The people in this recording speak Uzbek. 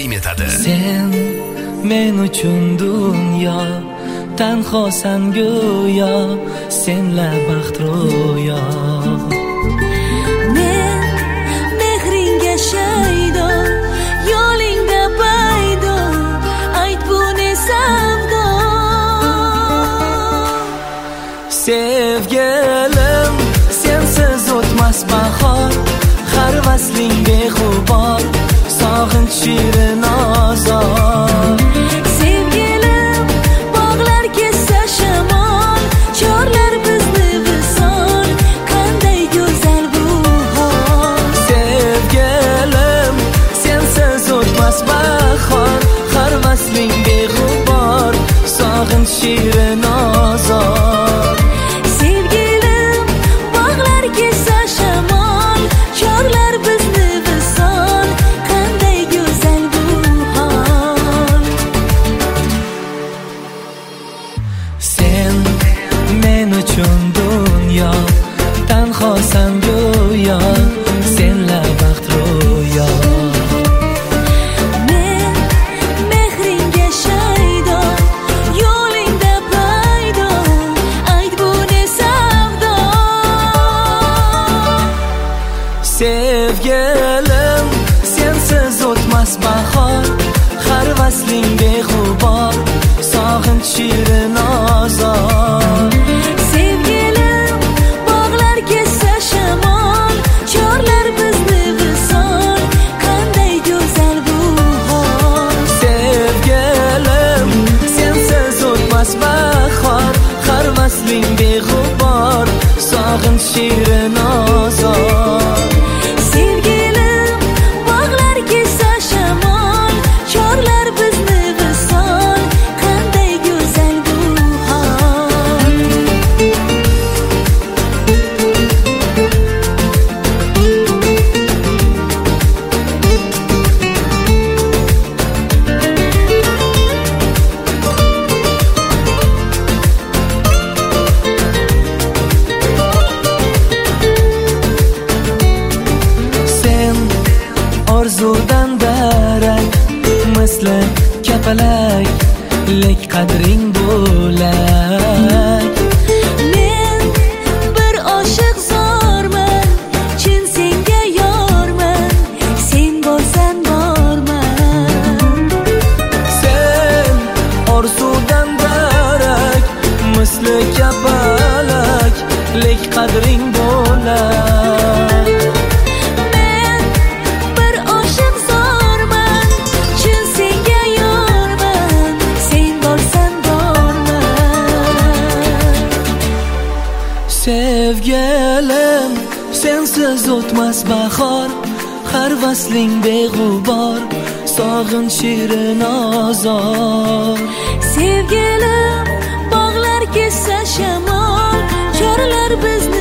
taqdim etadi. Sen men uchun dunyo, tanhosan go'yo, senla baxt ro'yo. Men mehringga shaydo, yo'lingda paydo, ayt bu ne savdo. Sevgilim, sensiz o'tmas bahor, har vasling beg'ubor, sog'inch shirin ozor. Sevgilim, bog'lar kessa shamol, chorlar bizni visol, qanday go'zal bu hol. Sevgilim, sensiz o'tmas bahor, har vasling beg'ubor, sog'inch shirin ozor. Sevgilim, bog'lar kessa shamol, chorlar bizni visol, qanday go'zal bu hol. Sen men uchun dunyo, tanhosan go'yo, senla baxt ro'yo. Men mehringga shaydo, yo'lingda paydo, ayt bu ne savdo. Sevgilim, sensiz o'tmas bahor, har vasling beg'ubor, sog'inch shirin ozor. Sevgilim, bog'lar kessa shamol, chorlar bizni visol, qanday go'zal bu hol. Sevgilim, sensiz o'tmas bahor, har vasling beg'ubor, sog'inch shirin ozor. Sevgilim, bog'lar kessa shamol, chorlar bizni visol, qanday go'zal bu hol. Sen orzudan darak, misli kapalak, lek qadring bo'lak. Men bir oshiq zorman, chin senga yorman, sen bo'lsan borman. Sen orzudan darak, misli kapalak, lek qadring bo'lak. Men bir oshiq zorman, chin senga yorman, sen bo'lsan borman. Sevgilim, sensiz o'tmas bahor, har vasling beg'ubor, sog'inch shirin ozor. Sevgilim, bog'lar kessa shamol, chorlar bizni